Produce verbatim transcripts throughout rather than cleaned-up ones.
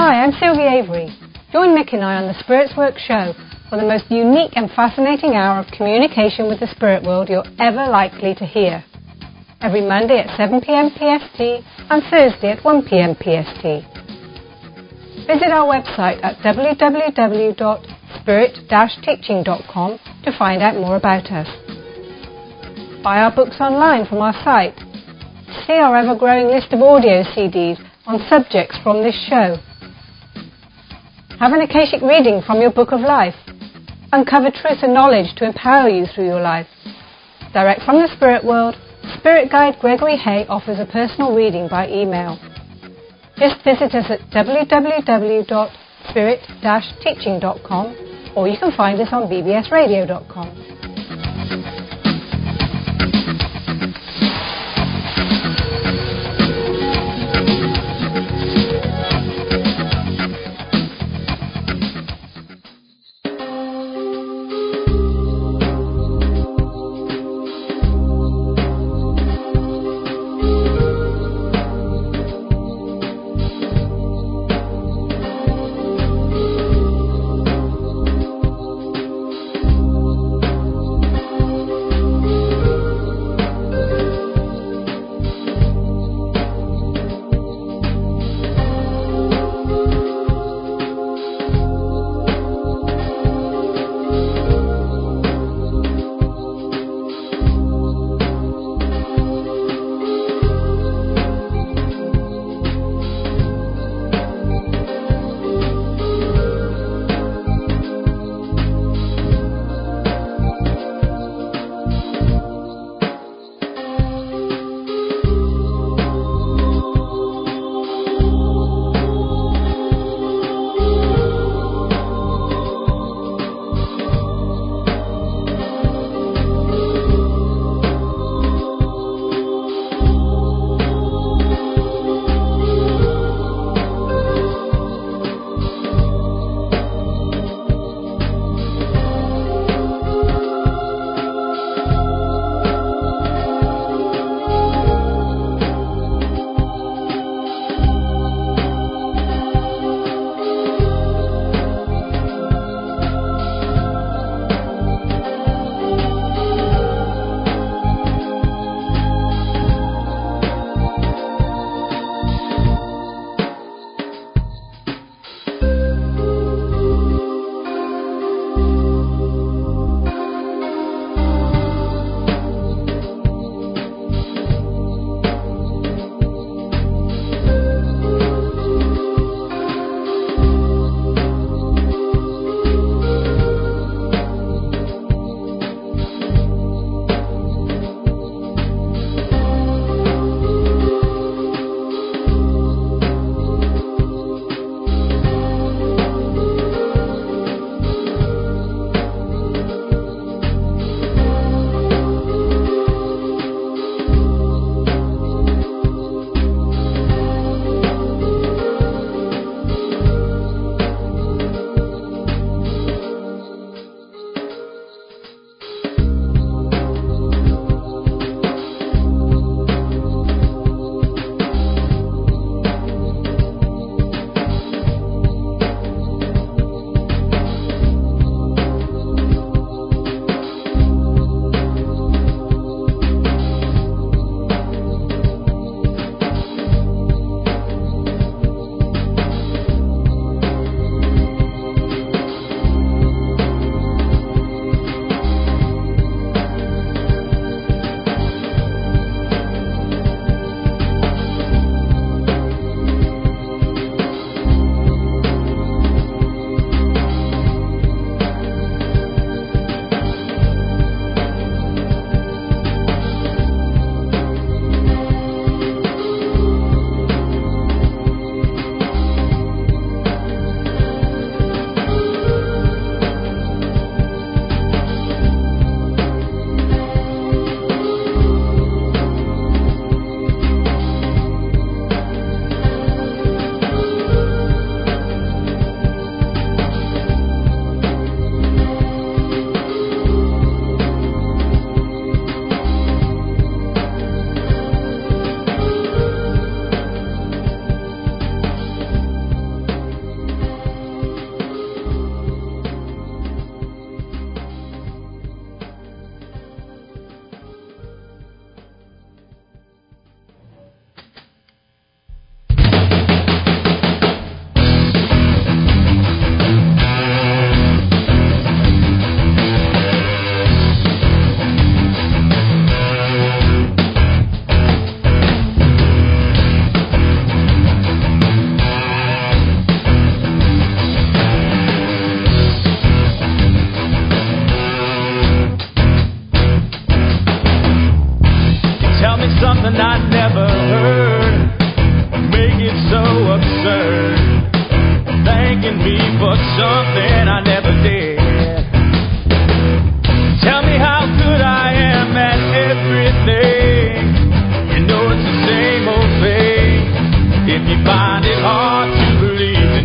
Hi, I'm Sylvie Avery. Join Mick and I on the Spirits Work show for the most unique and fascinating hour of communication with the spirit world you're ever likely to hear. Every Monday at seven p.m. P S T and Thursday at one p.m. P S T. Visit our website at w w w dot spirit dash teaching dot com to find out more about us. Buy our books online from our site. See our ever-growing list of audio C Ds on subjects from this show. Have an Akashic reading from your book of life. Uncover truth and knowledge to empower you through your life. Direct from the spirit world, Spirit Guide Gregory Hay offers a personal reading by email. Just visit us at w w w dot spirit dash teaching dot com or you can find us on b b s radio dot com.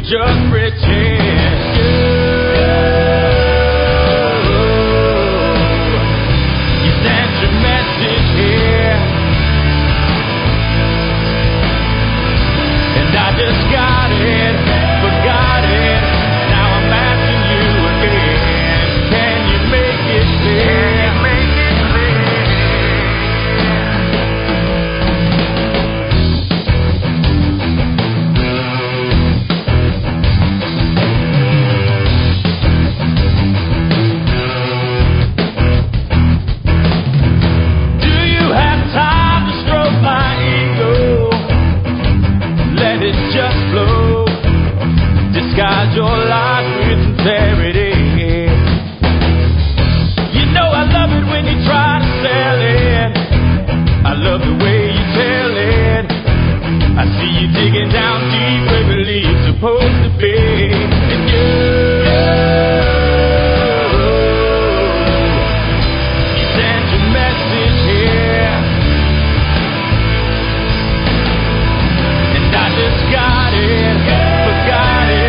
just pretend. You sent your message here, and I just got it, forgot it. Now I'm asking you again. Can you make it clear? Disguise your life with sincerity. You know I love it when you try to sell it. I love the way you tell it. I see you digging down deep where belief's supposed to be. And you, you sent your message here, and I just got it, forgot it.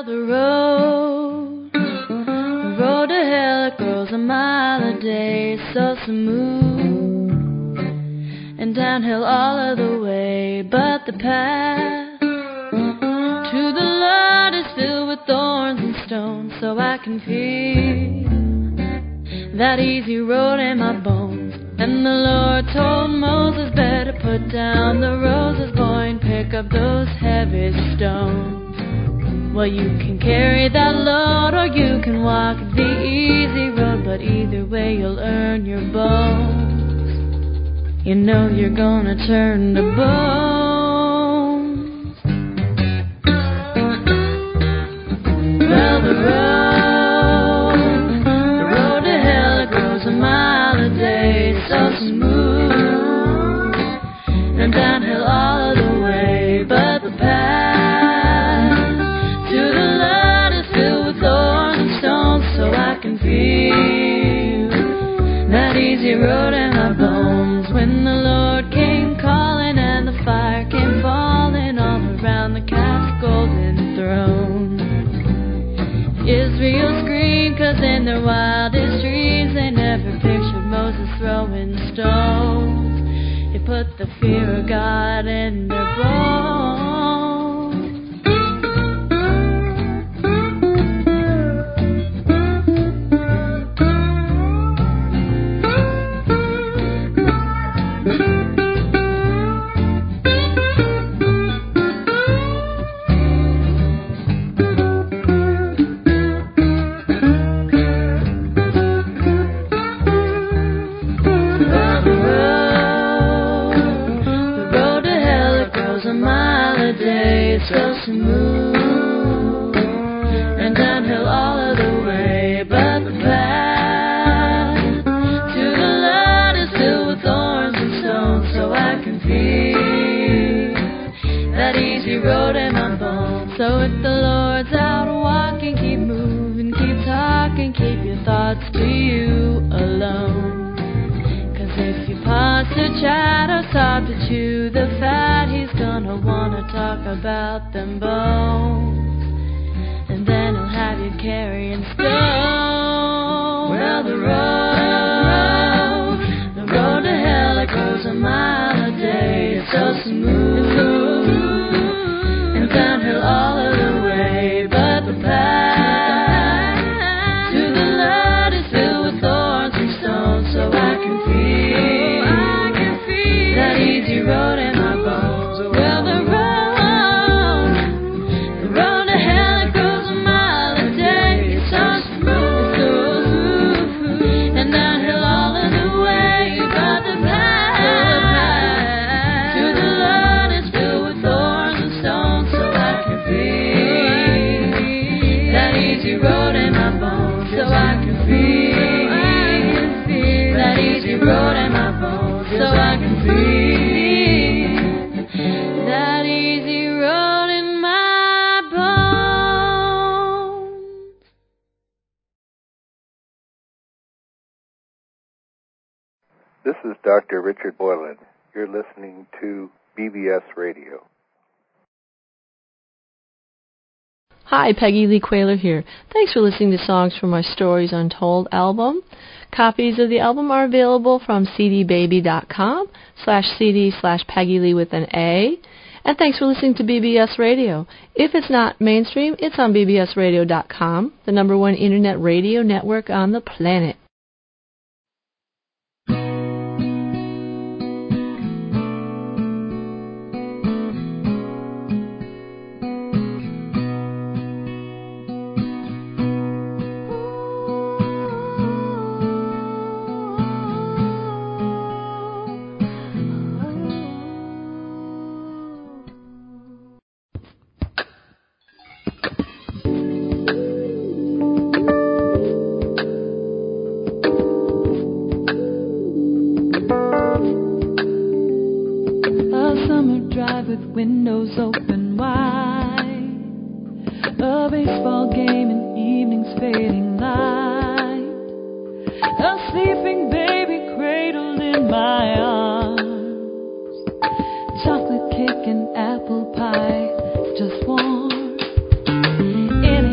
the road, the road to hell, it grows a mile a day, so smooth, and downhill all of the way, but the path to the Lord is filled with thorns and stones, so I can feel that easy road in my bones. And the Lord told Moses, better put down the roses, boy, and pick up those heavy stones. Well, you can carry that load or you can walk the easy road, but either way you'll earn your bones. You know you're gonna turn to bones. Well, the road, the road to hell, it grows a mile a day, so smooth, and downhill all of the way, but the path to the Lord is filled with thorns and stones, so I can feel that easy road in my bones. When the Lord came calling and the fire came falling all around the calf's golden throne, Israel screamed, 'cause in their wildest dreams they never pictured Moses throwing stones. He put the fear of God in their bones. So smooth, and downhill all of the way, but the path to the Lord is filled with thorns and stones, so I can feel that easy road in my bones. So if the Lord's out walking, keep moving, keep talking, keep your thoughts to you alone. 'Cause if you pause to chat or stop to chew the fat, he's gonna wanna talk about them bones, and then he'll have you carrying stones. Well, the road, the road to hell, it goes a mile a day, it's so smooth, and downhill all of the way, but the path to the Lord is filled with thorns and stones, so I can feel, I can feel that easy road in my bones. Well, the road, the road to hell, it goes a mile a day, it's so smooth, so smooth, and downhill all of the way, but the path to the Lord is filled with thorns and stones, so I can feel that easy road in my bones, so I can feel, I can feel that easy road in my bones, so I can feel that easy road in my bones. This is Doctor Richard Boylan. You're listening to B B S Radio. Hi, Peggy Lee Quayler here. Thanks for listening to songs from my Stories Untold album. Copies of the album are available from cdbaby.com slash cd slash Peggy Lee with an A. And thanks for listening to B B S Radio. If it's not mainstream, it's on b b s radio dot com, the number one internet radio network on the planet. Windows open wide, a baseball game and evening's fading light, a sleeping baby cradled in my arms, chocolate cake and apple pie just warm in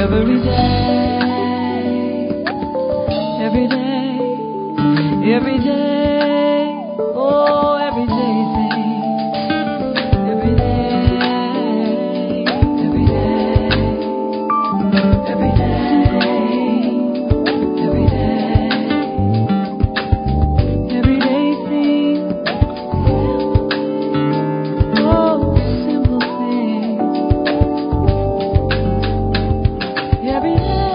every day, every day, every day, oh, every day things, every day, every day, every day, every day, every day things, oh, simple things, every day.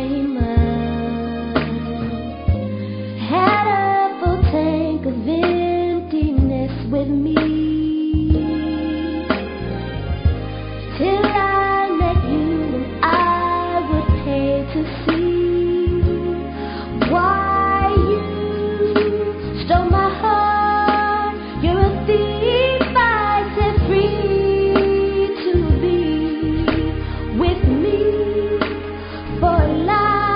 came out. Had a full tank of emptiness with me. Till I met you and I would pay to see why you stole my heart. You're a thief I set free to be with me for life.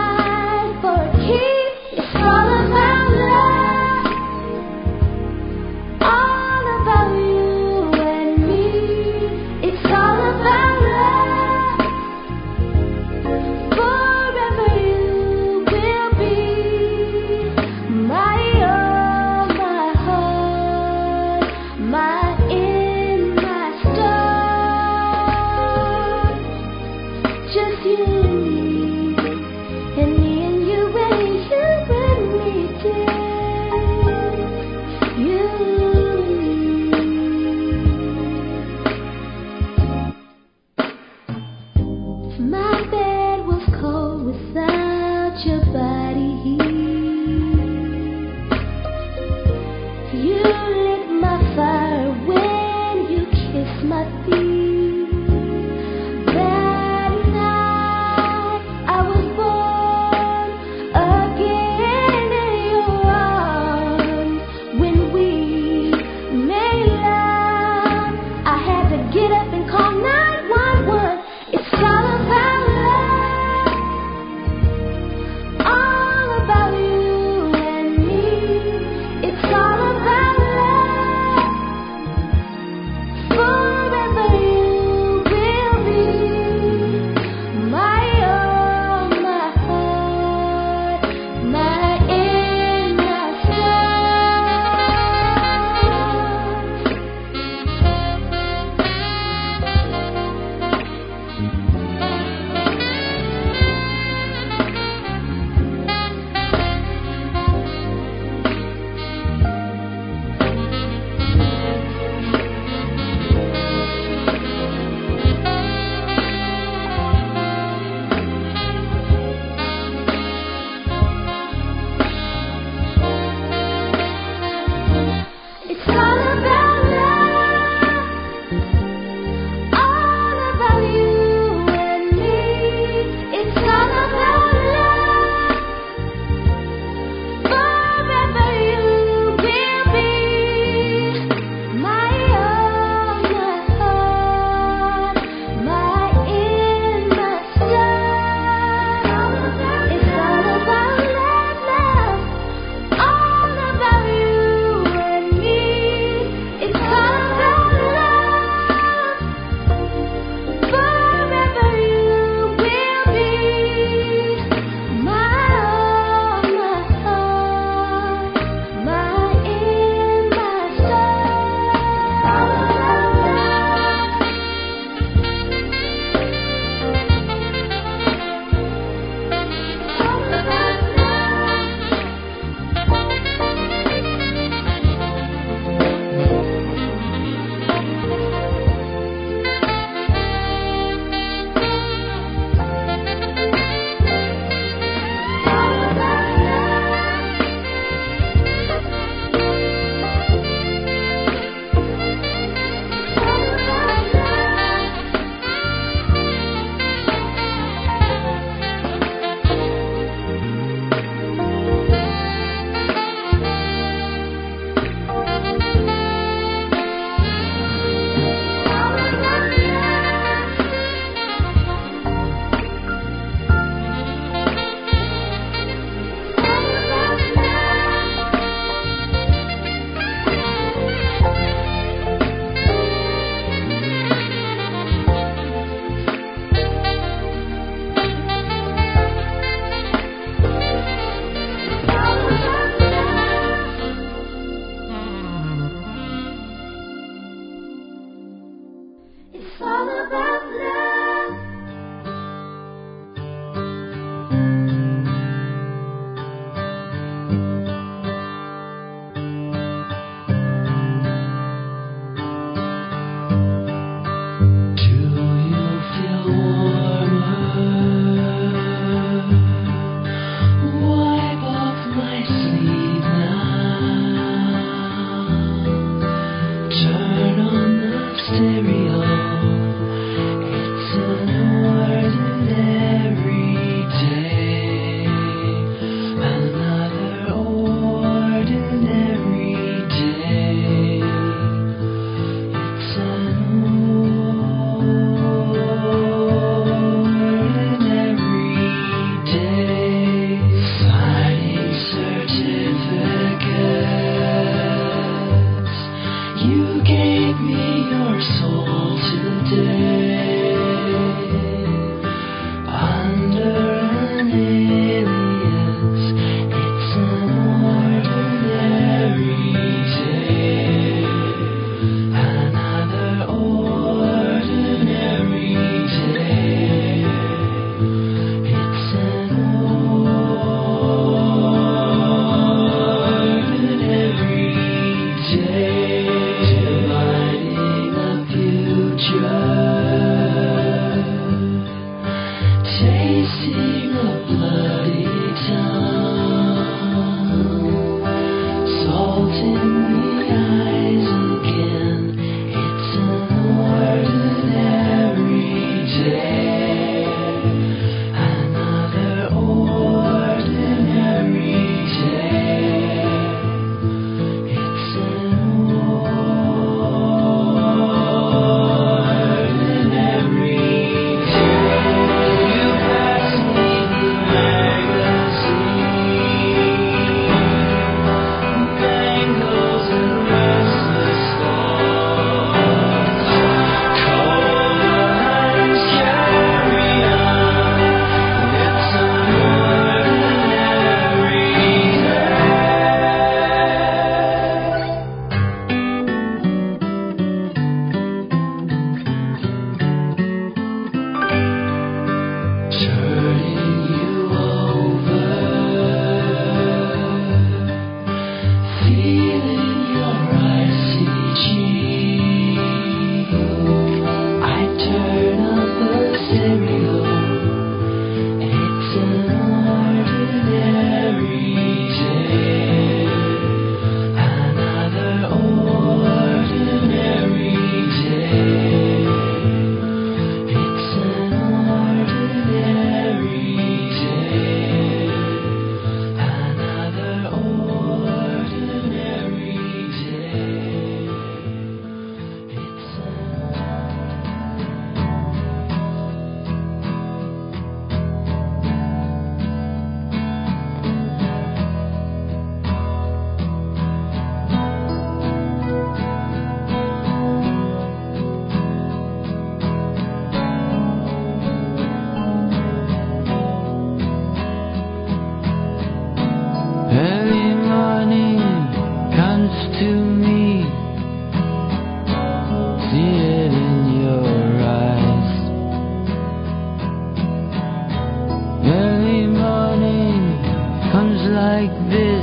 like this,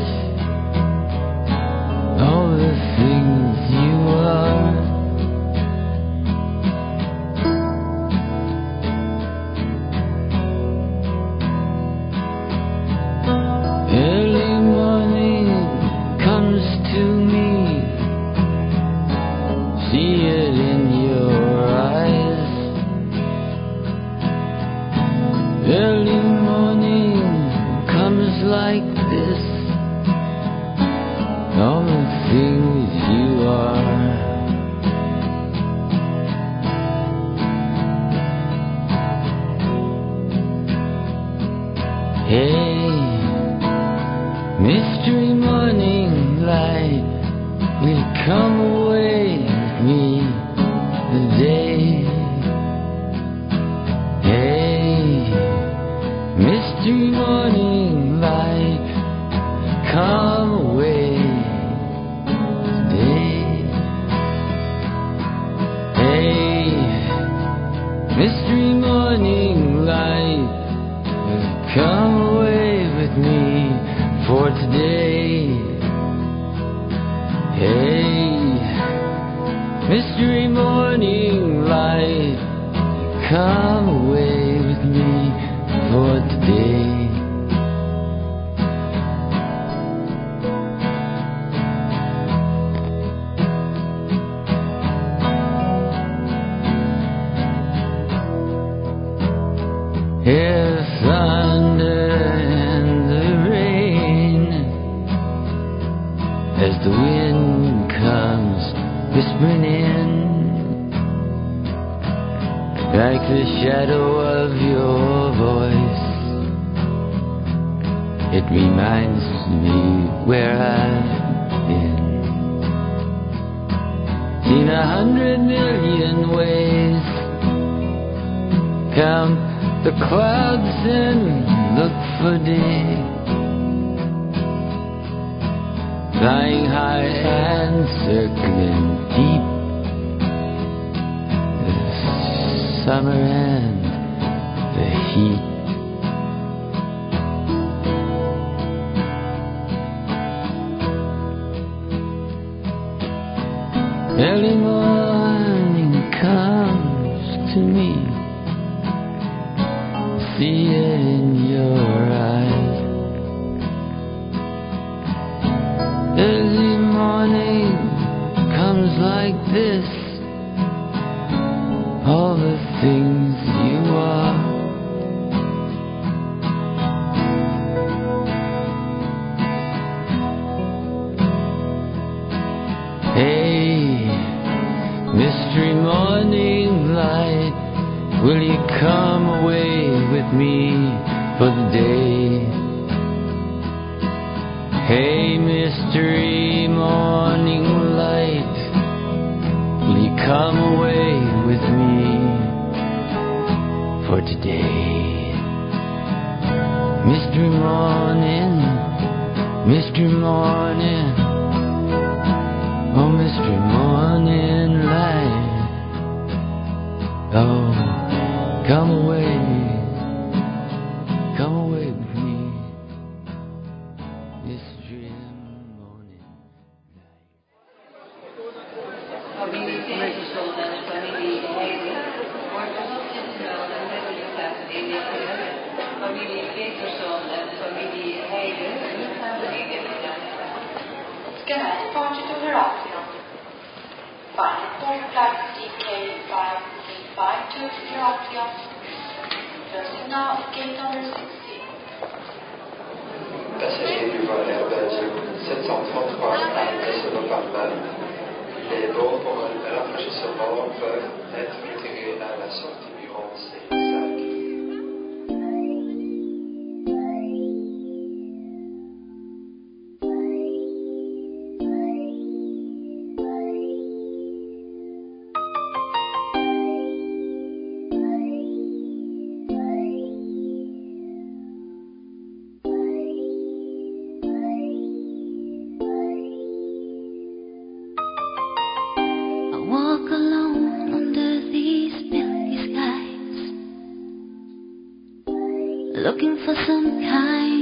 all the things you are. Early morning comes to me, see it in your eyes. Early morning comes like this, all the things you are. Hey, mystery morning light, will come away with me today. Hey, mystery morning light, come away today. Hey, mystery morning light, will come away with me for today. Hey, mystery morning light, come away with me for today. Hear thunder and the rain as the wind comes whispering in, like the shadow of your voice. It reminds me where I've been. Seen a hundred million ways, count the clouds and look for day, flying high and circling deep, the summer and the heat. Early morning comes to me, see it in your eyes. Early morning comes like this, all the things you are. Hey, mystery morning light, will you come away with me for the day? Hey, mystery morning light, will you come away with me for today? Mystery morning, mystery morning, oh, mystery morning light, oh, come away, come away with me, mystery morning light. Familie Peterson en familie Heden wordt vanochtend genomen met de begrafenis. Familie Peterson en familie Heden niet naar beneden gegaan. Can I point you to the right? Fine. Board plug D K five three five two Philadelphia. Just now at gate number sixteen. Passager du vol Air sept cent trente-trois à Barcelone. Les bords pour rafraîchir ce bord peuvent être retirés à la sortie du rang C cinq. Walk alone under these milky skies, looking for some kind